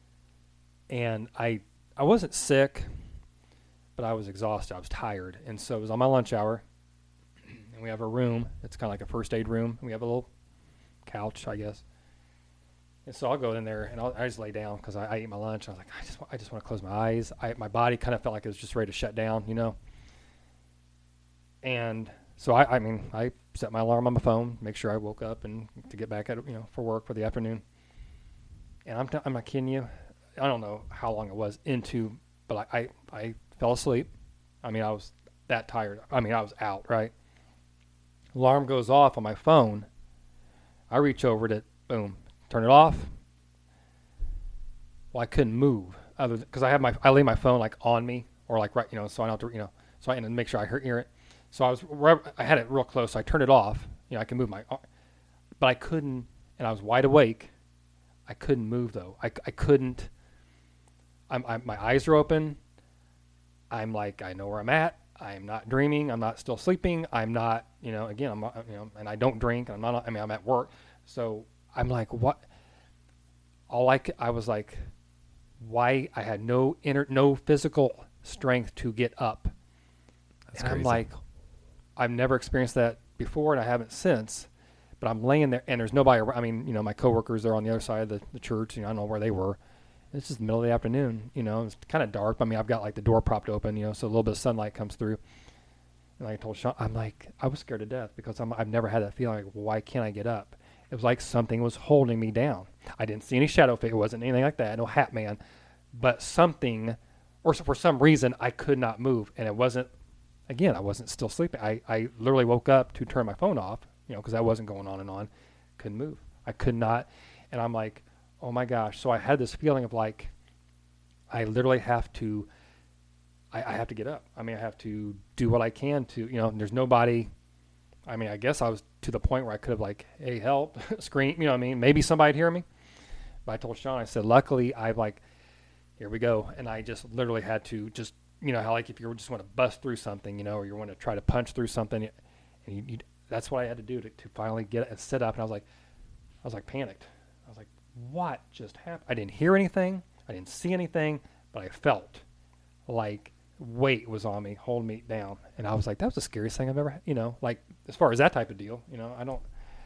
and I I wasn't sick, but I was exhausted. I was tired, and so it was on my lunch hour, and we have a room. It's kind of like a first aid room. We have a little couch, I guess. And so I'll go in there and I'll, I just lay down because I, I ate my lunch. I was like, I just, wa- I just want to close my eyes. I, my body kind of felt like it was just ready to shut down, you know. And so I, I mean, I set my alarm on my phone, make sure I woke up and to get back at you know for work for the afternoon. And I'm, t- I'm not kidding you. I don't know how long it was into, but I, I, I fell asleep. I mean, I was that tired. I mean, I was out, right? Alarm goes off on my phone. I reach over to, boom, turn it off. Well, I couldn't move other because I have my I lay my phone like on me or like right, you know, so I don't have to, you know, so I had to make sure I hear, hear it. So I was, I had it real close. So I turned it off. You know, I can move my, but I couldn't, and I was wide awake. I couldn't move though. I, I couldn't. I'm, I'm my eyes are open. I'm like, I know where I'm at. I'm not dreaming. I'm not still sleeping. I'm not, you know, again, I'm not, you know, and I don't drink. I'm not, I mean, I'm at work. So I'm like, what? All I, I was like, why? I had no inner, no physical strength to get up. That's and crazy. I'm like, I've never experienced that before, and I haven't since. But I'm laying there, and there's nobody around. I mean, you know, my coworkers are on the other side of the, the church. You know, I don't know where they were. It's just the middle of the afternoon. You know, it's kind of dark. I mean, I've got like the door propped open, you know, so a little bit of sunlight comes through. And I told Sean, I'm like, I was scared to death because I'm, I've never had that feeling. Like, why can't I get up? It was like something was holding me down. I didn't see any shadow figure. It wasn't anything like that. No Hat Man, but something, or for some reason, I could not move, and it wasn't. Again, I wasn't still sleeping. I, I literally woke up to turn my phone off, you know, because that wasn't going on and on. Couldn't move. I could not. And I'm like, oh my gosh. So I had this feeling of like, I literally have to, I, I have to get up. I mean, I have to do what I can to, you know, there's nobody. I mean, I guess I was to the point where I could have like, hey, help, scream, you know what I mean? Maybe somebody'd hear me. But I told Sean, I said, luckily, I've like, here we go. And I just literally had to just, you know, how like if you just want to bust through something, you know, or you want to try to punch through something, and you, you, that's what I had to do to, to finally get and sit up. And I was like, I was like panicked. I was like, what just happened? I didn't hear anything. I didn't see anything, but I felt like weight was on me, holding me down. And I was like, that was the scariest thing I've ever, you know, like as far as that type of deal, you know, I don't.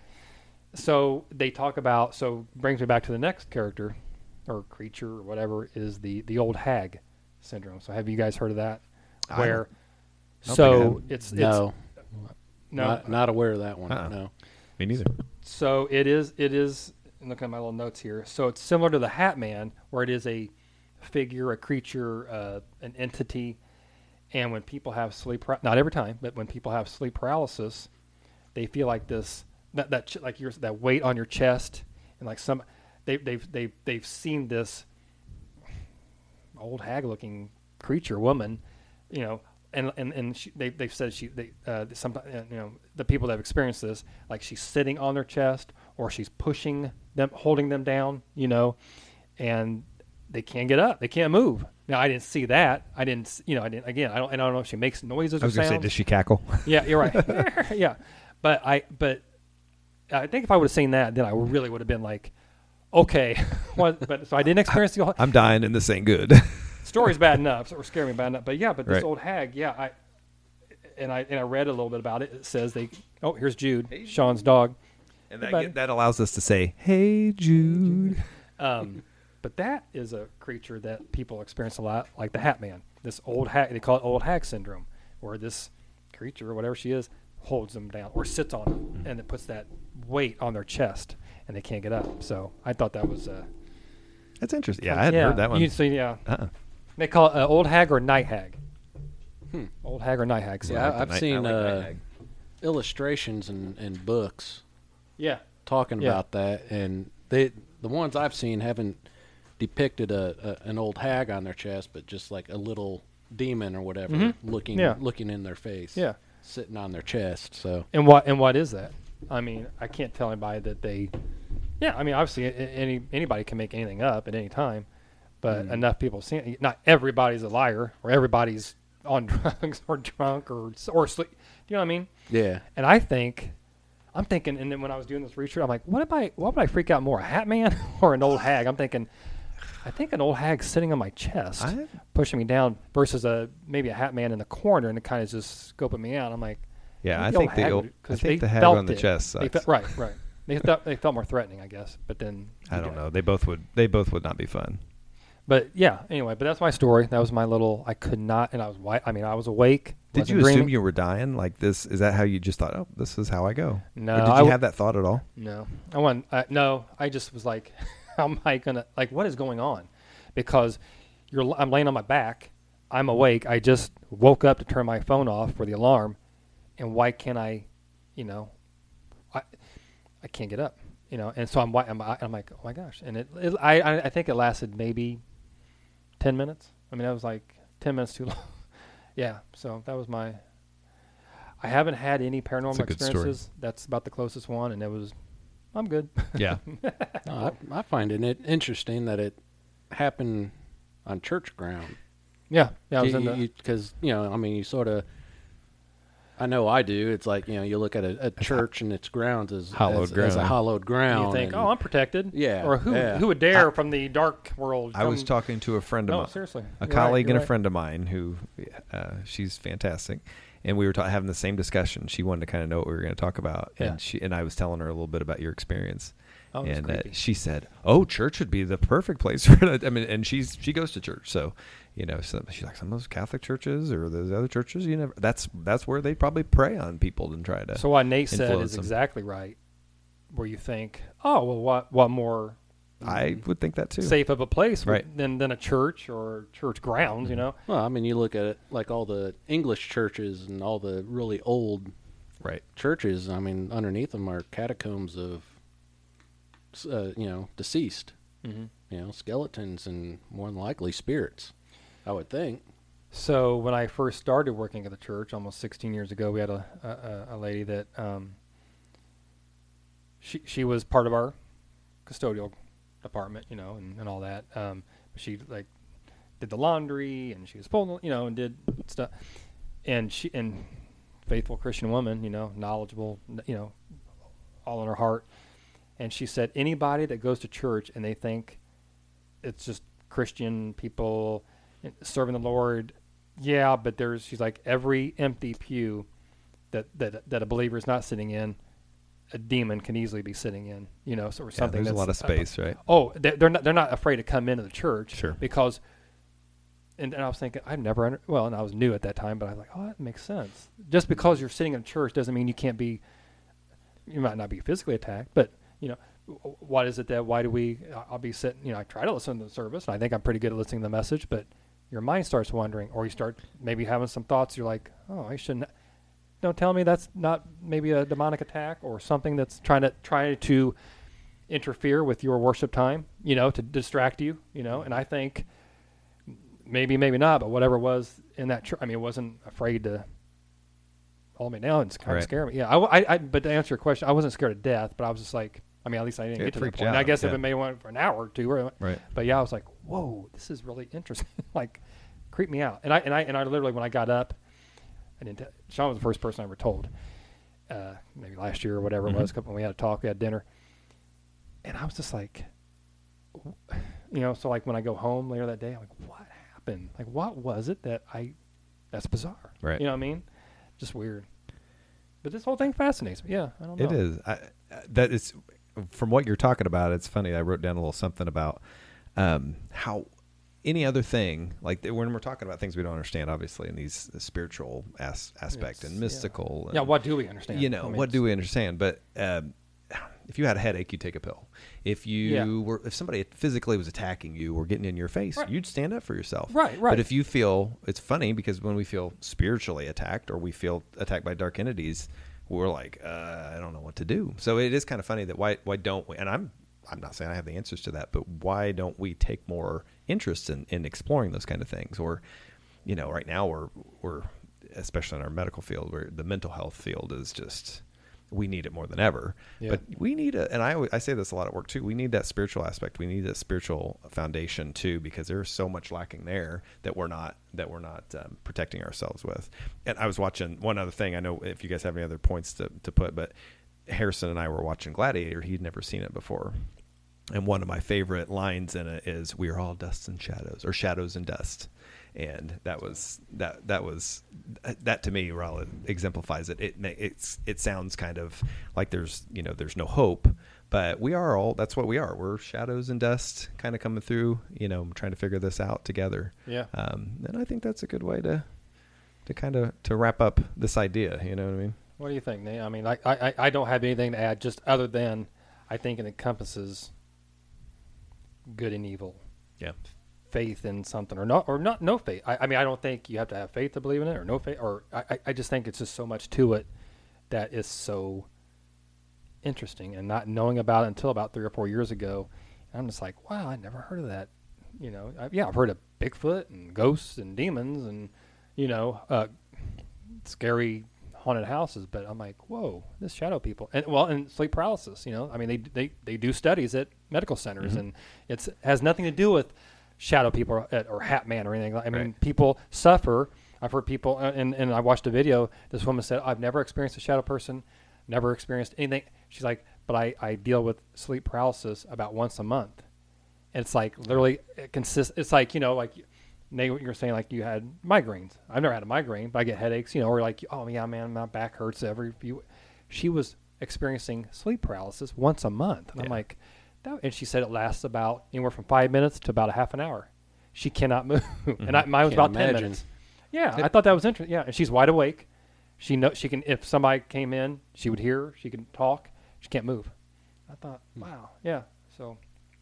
So they talk about, so brings me back to the next character or creature or whatever is the, the old hag syndrome. So have you guys heard of that? I Where, don't so think I it's, it's, No, no, not, not aware of that one. Uh-uh. No. Me neither. So it is, it is, I'm looking at my little notes here. So it's similar to the Hat Man, where it is a figure, a creature, uh, an entity. And when people have sleep, par- not every time, but when people have sleep paralysis, they feel like this, that, that ch- like your, that weight on your chest. And like some, they, they've, they've, they've seen this old hag looking creature, woman, you know, and and and she, they they've said she they uh, sometimes you know the people that have experienced this, like she's sitting on their chest or she's pushing them, holding them down, you know, and they can't get up, they can't move. Now I didn't see that. I didn't, you know, I didn't. Again, I don't. I don't know if she makes noises. I was or going to say, sounds. does she cackle? Yeah, you're right. Yeah, but I but I think if I would have seen that, then I really would have been like, okay, what? But so I didn't experience the. I'm dying and this ain't good. Story's bad enough, or scaring me bad enough. But yeah, but this Right. old hag, yeah, I and I and I read a little bit about it. It says they. Oh, here's Jude, Sean's dog. And Hey, that, buddy. get, that allows us to say, hey, Jude. Um, but that is a creature that people experience a lot, like the Hat Man. This old hag, they call it old hag syndrome, where this creature or whatever she is holds them down or sits on them, and it puts that weight on their chest, and they can't get up. So I thought that was. Uh, That's interesting. Yeah, I hadn't yeah, heard that one. You, so yeah, Uh-uh. they call it uh, old hag or night hag. Hmm. Old hag or night hag. So Yeah, like the I've night- I seen like night uh, hag. illustrations and, and books yeah. talking Yeah. about that, and they the ones I've seen haven't depicted a, a an old hag on their chest, but just like a little demon or whatever Mhm. looking Yeah. looking in their face, Yeah. sitting on their chest. So And what and what is that? I mean, I can't tell anybody that they. Yeah, I mean, obviously, a- any anybody can make anything up at any time, but Mm. enough people see it. Not everybody's a liar, or everybody's on drugs or drunk or or sleep. You know what I mean? yeah, And I think, I'm thinking, and then when I was doing this research, I'm like, what if I, what would I freak out more, a Hat Man or an old hag? I'm thinking, I think an old hag sitting on my chest, I- pushing me down, versus a maybe a Hat Man in the corner and it kind of just scoping me out. I'm like. Yeah, I Maybe think old the hag old, would- I 'cause think they the hag felt on the it. chest They sucks. fe- right, right. They felt they felt more threatening, I guess. But then I don't know. They both would. They both would not be fun. But yeah, anyway. But that's my story. That was my little. I could not, and I was white. I mean, I was awake. Did wasn't you assume dreaming. you were dying? Like this? Is that how you just thought? Oh, this is how I go. No, Or did I you w- have that thought at all? No, I wasn't. I, no, I just was like, how am I gonna like? What is going on? Because you're. l- I'm laying on my back. I'm awake. I just woke up to turn my phone off for the alarm, and why can't I? You know, I I can't get up. You know, and so I'm. whi- I'm, I'm like, oh my gosh! And it. it I I I think it lasted maybe ten minutes. I mean, that was like ten minutes too long. Yeah. So that was my. I haven't had any It's paranormal a good story. experiences. That's about the closest one, and it was, I'm good. Yeah. No, I, I find it in- interesting that it happened on church ground. yeah, yeah. I was in the, Because, you know, I mean, you sort of, I know I do. It's like, you know, you look at a, a church and its grounds as, Hallowed as, as a ground. hallowed ground. you think, and- oh, I'm protected. Yeah, Or who yeah. who would dare from the dark world? I was come- talking to a friend of No, mine, seriously. a You're right, colleague you're and a right. friend of mine who, uh, she's fantastic, and we were ta- having the same discussion. She wanted to kind of know what we were going to talk about, and Yeah. she and I was telling her a little bit about your experience. Oh, it was and uh, creepy. she said, "Oh, church would be the perfect place for that." I mean, and she's she goes to church, so you know, so she's like some of those Catholic churches or those other churches. You never. That's that's where they probably prey on people and try to. So what Nate said influence is them. exactly right. Where you think, oh, well, what what more I would think that too. safe of a place would- Right. than than a church or church grounds? You know. Well, I mean, you look at it like all the English churches and all the really old Right. churches. I mean, underneath them are catacombs of, uh, you know, deceased. Mm-hmm. You know, skeletons and more than likely spirits. I would think. So when I first started working at the church, almost sixteen years ago, we had a a, a lady that um, she she was part of our custodial department, you know, and, and all that. Um, she like did the laundry, and she was pulling, you know, and did stuff. And she and faithful Christian woman, you know, knowledgeable, you know, all in her heart. And she said, anybody that goes to church and they think it's just Christian people serving the Lord, yeah, but there's, she's like, every empty pew that that that a believer is not sitting in, a demon can easily be sitting in, you know, so or Yeah, something. there's a that's, lot of space, right? Oh, they're, they're not they're not afraid to come into the church, Sure. because. And, and I was thinking, I've never, under, well, and I was new at that time, but I was like, oh, that makes sense. Just because you're sitting in a church doesn't mean you can't be, you might not be physically attacked, but, you know, w- what is it that, why do we, I'll be sitting, you know, I try to listen to the service, and I think I'm pretty good at listening to the message, but your mind starts wandering, or you start maybe having some thoughts, you're like, oh, I shouldn't, don't tell me that's not maybe a demonic attack or something that's trying to, try to interfere with your worship time, you know, to distract you, you know, and I think, maybe, maybe not, but whatever was in that church, I mean, it wasn't afraid to hold me down and kind Right. of scare me. Yeah, I, w- I- I- but to answer your question, I wasn't scared of death, but I was just like, I mean, at least I didn't It get to that freaked point. you I out, guess if yeah. it may went for an hour or two, or, Right. but yeah, I was like, whoa, this is really interesting. Like, creeped me out. And I and I and I literally, when I got up, I didn't. T- Sean was the first person I ever told. Uh, maybe last year or whatever Mhm. it was, when we had a talk, we had dinner, and I was just like, you know, so like when I go home later that day, I'm like, what happened? Like, what was it that I? That's bizarre. Right. You know what I mean? Just weird. But this whole thing fascinates me. Yeah, I don't know. It is. I, uh, that is from what you're talking about. It's funny. I wrote down a little something about um, how any other thing, like th- when we're talking about things we don't understand, obviously, in these the spiritual as, aspect It's- and mystical. Yeah. And, yeah, what do we understand? You know, I mean, what it's- do we understand? But um, if you had a headache, you take a pill. If you Yeah. were, if somebody physically was attacking you or getting in your face, Right. you'd stand up for yourself. Right, right. But if you feel, it's funny because when we feel spiritually attacked or we feel attacked by dark entities, we're like, uh, I don't know what to do. So it is kind of funny that why why don't we? And I'm I'm not saying I have the answers to that, but why don't we take more interest in, in exploring those kind of things? Or, you know, right now we're we're especially in our medical field, where the mental health field is just, we need it more than ever. Yeah. But we need a, and I always- I say this a lot at work too. We need that spiritual aspect. We need that spiritual foundation too, because there's so much lacking there that we're not that we're not um, protecting ourselves with. And I was watching one other thing. I know if you guys have any other points to to put, but Harrison and I were watching Gladiator. He'd never seen it before. And one of my favorite lines in it is, "We are all dust and shadows, or shadows and dust." And that was that that was that to me, Raul, it exemplifies it. It ma- it's it sounds kind of like there's you know there's no hope, but we are all, that's what we are. We're shadows and dust, kind of coming through, you know, trying to figure this out together. Yeah. Um, and I think that's a good way to to kind of to wrap up this idea. You know what I mean? What do you think, Nate? I mean, I, I, I don't have anything to add, just other than I think it encompasses good and evil, Yeah. faith in something, or not, or not, no faith. I, I mean, I don't think you have to have faith to believe in it, or no faith, or I, I- I just think it's just so much to it that is so interesting, and not knowing about it until about three or four years ago, I'm just like, wow, I never heard of that. You know, I, yeah, I've heard of Bigfoot and ghosts and demons and, you know, uh, scary haunted houses, but I'm like, whoa, this shadow people, and well, and sleep paralysis. You know, I mean, they they they do studies at medical centers, Mm-hmm. and it's has nothing to do with shadow people or, or Hat Man or anything. I mean, Right. people suffer. I've heard people, uh, and and I watched a video. This woman said, I've never experienced a shadow person, never experienced anything. She's like, but I I deal with sleep paralysis about once a month. And it's like literally it consists. It's like, you know, like Nate, what you were saying, like you had migraines. I've never had a migraine, but I get headaches, you know, or like, oh yeah, man, my back hurts every few. She was experiencing sleep paralysis once a month, and I'm Yeah. like, that, and she said it lasts about anywhere from five minutes to about a half an hour. She cannot move, and I, mine was Can't about ten imagine. minutes. Yeah, I thought that was interesting. Yeah, and she's wide awake. She know she can. If somebody came in, she would hear. She can talk. She can't move. I thought, wow, yeah. So.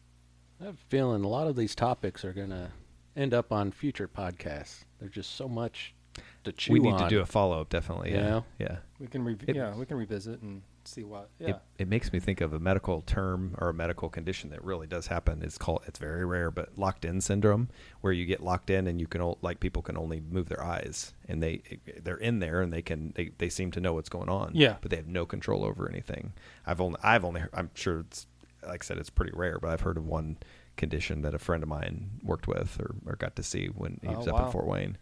I have a feeling a lot of these topics are going to end up on future podcasts. There's just so much to chew We need on. to do a follow up, definitely. Yeah, Yeah. yeah. We can rev- It- yeah, we can revisit and see what. Yeah. It, it makes me think of a medical term or a medical condition that really does happen. It's called, it's very rare, but locked in syndrome, where you get locked in and you can o- like people can only move their eyes, and they they're in there and they can they, they seem to know what's going on. Yeah. but they have no control over anything. I've only I've only heard, I'm sure it's like I said, it's pretty rare, but I've heard of one condition that a friend of mine worked with or, or got to see when he Oh, was up wow. in Fort Wayne.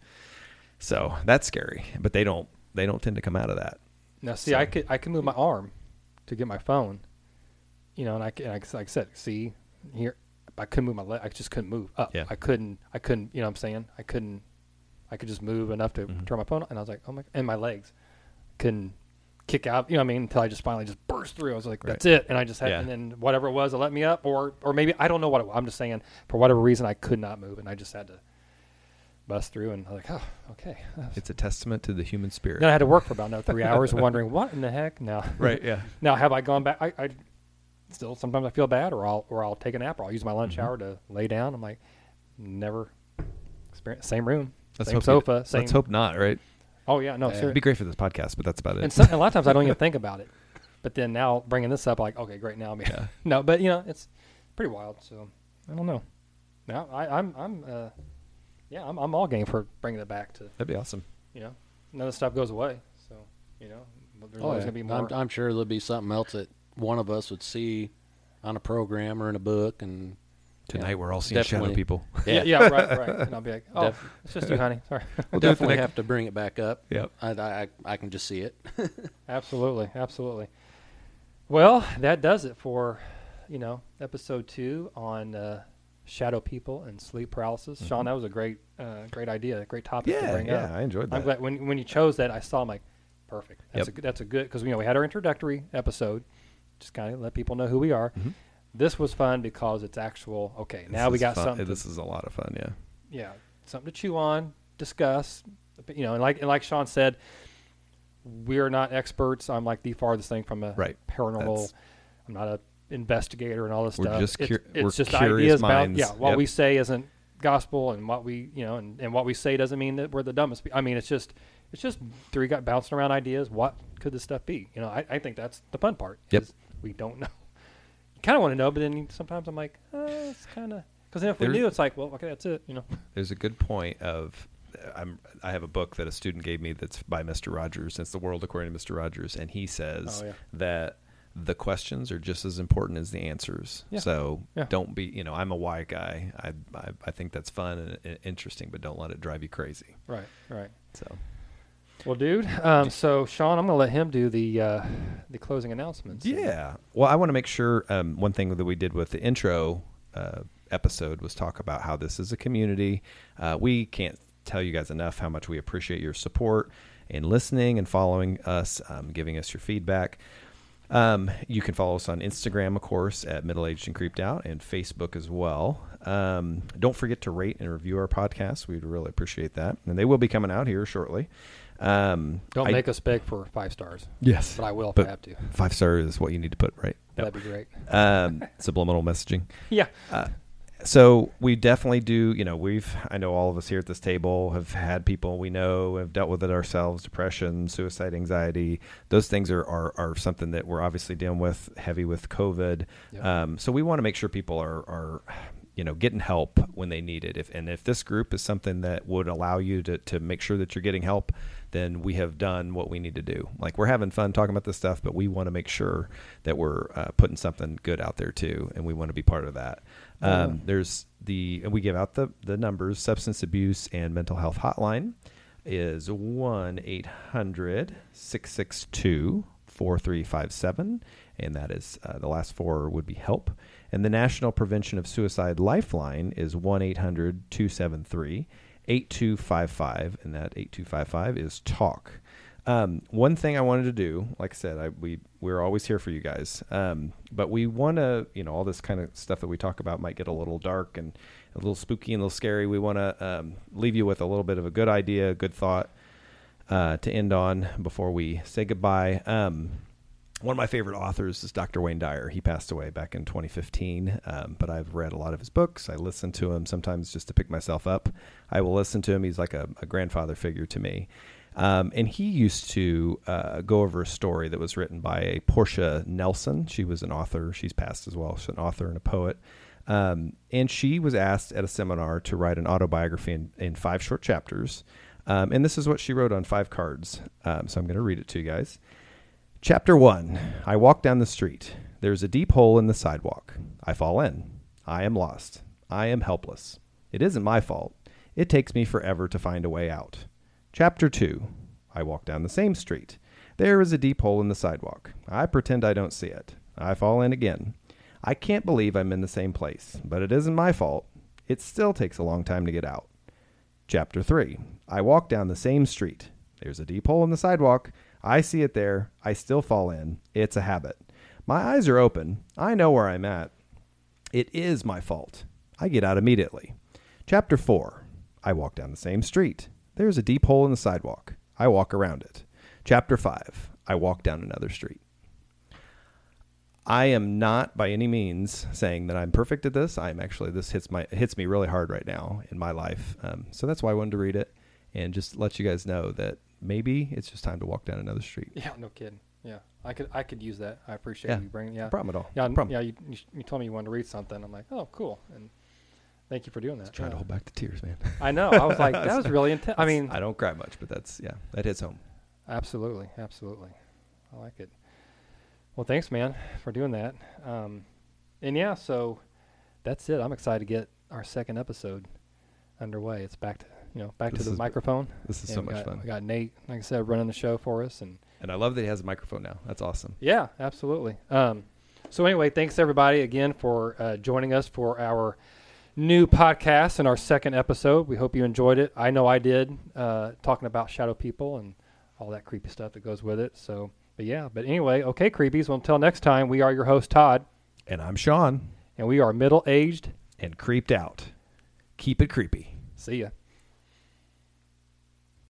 So that's scary, but they don't they don't tend to come out of that. Now, see, So- I could I can move my arm to get my phone, you know, and I, can, and I like I said, see here, I couldn't move my leg. I just couldn't move up. Yeah. I couldn't. I couldn't. You know, what I'm saying I couldn't. I could just move enough to Mhm. turn my phone on, and I was like, oh my, and my legs couldn't kick out. You know what I mean? Until I just finally just burst through. I was like, Right. that's it. And I just had, Yeah. and then whatever it was, it let me up, or or maybe I don't know what it was. I'm just saying for whatever reason I could not move, and I just had to bust through. And I was like, oh, okay. It's a testament to the human spirit. Then I had to work for about another three hours, wondering what in the heck. Now, Right, yeah. Now, have I gone back? I, I still sometimes I feel bad, or I'll or I'll take a nap, or I'll use my lunch Mhm. hour to lay down. I'm like, never experience same room, Let's same hope you- sofa, same. Let's hope not, right? Oh yeah, no, Yeah. It'd seriously. be great for this podcast, but that's about it. And, so, and a lot of times I don't even think about it, but then now bringing this up, like, okay, great, now I'm Yeah. no, but you know, it's pretty wild. So I don't know. Now I, I'm I'm uh, yeah, I'm I'm all game for bringing it back to That'd be awesome. you know, none of the stuff goes away. So you know, there's Oh, always yeah. gonna be more. I'm, I'm sure there'll be something else that one of us would see on a program or in a book, and Tonight Yeah, we're all seeing shadow definitely. people. yeah, yeah, right, right. And I'll be like, oh, Def- it's just you, honey. Sorry. we'll do it the definitely next- have to bring it back up. Yep. I, I, I can just see it. Absolutely, absolutely. Well, that does it for, you know, episode two on uh, shadow people and sleep paralysis. Mm-hmm. Sean, that was a great, uh, great idea, a great topic to Yeah, bring yeah, up. I enjoyed that. I'm glad when when you chose that, I saw. I'm like, perfect. That's Yep. a good, that's a good because you know we had our introductory episode, just kind of let people know who we are. Mhm. This was fun because it's actual. Okay, now This we is got fun. something. to- This is a lot of fun, yeah. yeah, something to chew on, discuss. You know, and like and like Sean said, we're not experts. I'm like the farthest thing from a Right. paranormal. That's- I'm not a investigator and all this We're stuff. just it's cur- it's we're just curious ideas about minds. yeah. What Yep. we say isn't gospel, and what we you know, and, and what we say doesn't mean that we're the dumbest. pe- I mean, it's just it's just three got bouncing around ideas. What could this stuff be? You know, I, I think that's the fun part. Yep. is we don't know. You kind of want to know, but then you- sometimes I'm like, uh, it's kind of because then if we There- knew, it's like, well, okay, that's it. You know. There's a good point of I'm I have a book that a student gave me that's by Mister Rogers. It's The World According to Mister Rogers, and he says Oh, yeah. that the questions are just as important as the answers. Yeah. So Yeah. don't be, you know, I'm a why guy. I, I I think that's fun and, and interesting, but don't let it drive you crazy. Right. Right. So Well, dude. Um, so Sean, I'm gonna let him do the uh, the closing announcements. yeah. Well, I want to make sure um, one thing that we did with the intro uh, episode was talk about how this is a community. Uh, we can't tell you guys enough how much we appreciate your support in listening and following us, um, giving us your feedback. Um, you can follow us on Instagram, of course, at Middle Aged and Creeped Out, and Facebook as well. Um, don't forget to rate and review our podcast. We'd really appreciate that. And they will be coming out here shortly. Um, Don't I- make us beg for five stars, Yes. but I will if But I have to. Five star is what you need to put, right? That'd be great. Um, subliminal messaging. Yeah. Uh, so we definitely do, you know, we've, I know all of us here at this table have had people we know have dealt with it ourselves, depression, suicide, anxiety. Those things are, are, are something that we're obviously dealing with heavy with COVID. Yep. Um, so we want to make sure people are, are, you know, getting help when they need it. If, and if this group is something that would allow you to, to make sure that you're getting help, then we have done what we need to do. Like, we're having fun talking about this stuff, but we want to make sure that we're uh, putting something good out there too, and we want to be part of that. Um, Yeah. There's the, and we give out the, the numbers. Substance abuse and mental health hotline is one eight hundred six six two four three five seven, and that is uh, the last four would be help. And the National Prevention of Suicide Lifeline is one eight hundred two seven three eight two five five, and that eight two five five is talk. Um, one thing I wanted to do, like I said, I, we we're always here for you guys, um, but we want to, you know, all this kind of stuff that we talk about might get a little dark and a little spooky and a little scary. We want to um, leave you with a little bit of a good idea, a good thought uh, to end on before we say goodbye. Um, one of my favorite authors is Doctor Wayne Dyer. He passed away back in twenty fifteen, um, but I've read a lot of his books. I listen to him sometimes just to pick myself up. I will listen to him. He's like a, a grandfather figure to me. Um, and he used to uh, go over a story that was written by a Portia Nelson. She was an author. She's passed as well. She's an author and a poet. Um, and she was asked at a seminar to write an autobiography in, in five short chapters. Um, and this is what she wrote on five cards. Um, so I'm going to read it to you guys. Chapter one, I walk down the street. There's a deep hole in the sidewalk. I fall in. I am lost. I am helpless. It isn't my fault. It takes me forever to find a way out. Chapter two, I walk down the same street. There is a deep hole in the sidewalk. I pretend I don't see it. I fall in again. I can't believe I'm in the same place, but it isn't my fault. It still takes a long time to get out. Chapter three, I walk down the same street. There's a deep hole in the sidewalk. I see it there. I still fall in. It's a habit. My eyes are open. I know where I'm at. It is my fault. I get out immediately. Chapter four, I walk down the same street. There's a deep hole in the sidewalk. I walk around it. Chapter five, I walk down another street. I am not by any means saying that I'm perfect at this. I'm actually, this hits my hits me really hard right now in my life. Um, so that's why I wanted to read it and just let you guys know that maybe it's just time to walk down another street. Yeah, no kidding. Yeah, I could I could use that. I appreciate Yeah. you bringing. Yeah, No problem at all. Yeah, No problem. yeah. You, you you told me you wanted to read something. I'm like, oh, cool, and thank you for doing that. Trying to Yeah. hold back the tears, man. I know. I was like, that was really intense. I mean, I don't cry much, but that's, yeah, that hits home. absolutely, absolutely. I like it. Well, thanks, man, for doing that. Um, and yeah, so that's it. I'm excited to get our second episode underway. It's back to you know back This to the is- microphone. This is And so we much got, fun. We got Nate, like I said, running the show for us, and And I love that he has a microphone now. That's awesome. yeah, absolutely. Um, so anyway, thanks everybody again for uh, joining us for our new podcast and our second episode. We hope you enjoyed it. I know I did, uh, talking about shadow people and all that creepy stuff that goes with it. So, but yeah, but anyway, okay, creepies. Well, until next time, we are your host, Todd, And I'm Sean. and we are middle-aged. And creeped out. Keep it creepy. See ya.